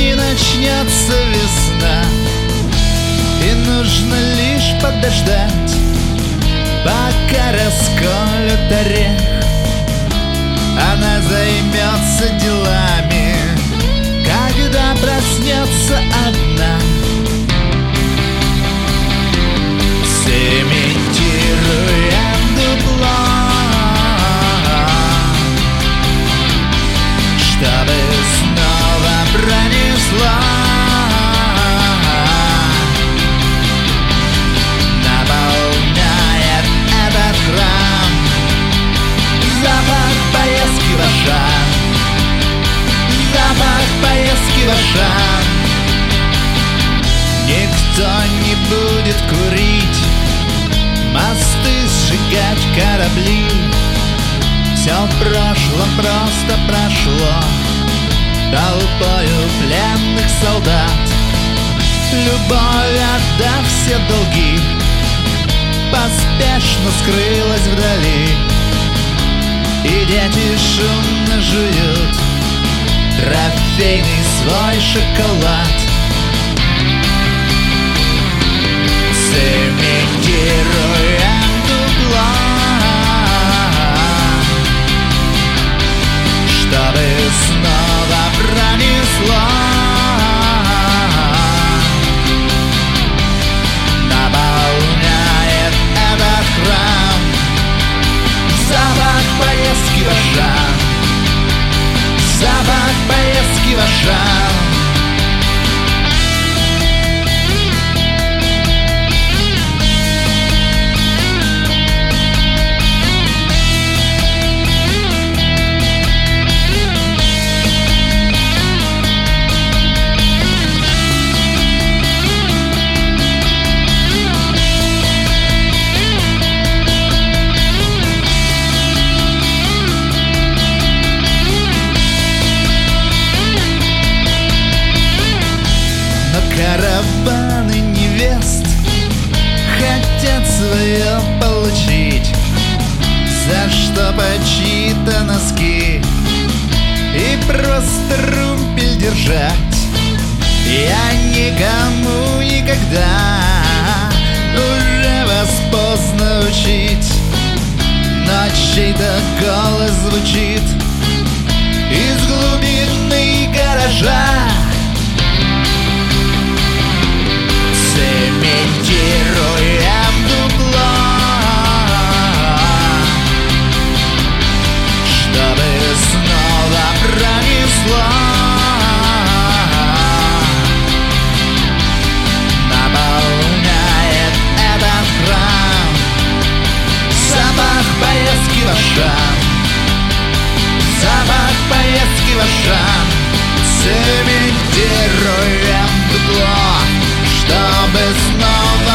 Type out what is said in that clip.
не начнется весна, и нужно лишь подождать, пока расколют орех. Она займется делами, когда проснется одна. Цементируем дупло, чтобы снова пронесло. Наполняет этот храм запах поездки в Ашан, запах поездки в Ашан. Никто не будет курить, мосты сжигать, корабли. Все в прошлом просто прошло толпою пленных солдат. Любовь, отдав все долги, поспешно скрылась вдали, и дети шумно жуют трофейный свой шоколад. Цементируем дупло, чтобы снова пронесло. Наполняет этот храм запах поездки в Ашан, запах поездки в Ашан. Караваны невест хотят свое получить, за что чьи-то носки и просто румпель держать. Я никому никогда уже вас поздно учить, но чей-то голос звучит из глубины гаража. Цементируем дупло, чтобы снова пронесло. Наполняет этот храм запах поездки в Ашан, запах поездки в Ашан. Цементируем дупло, чтобы снова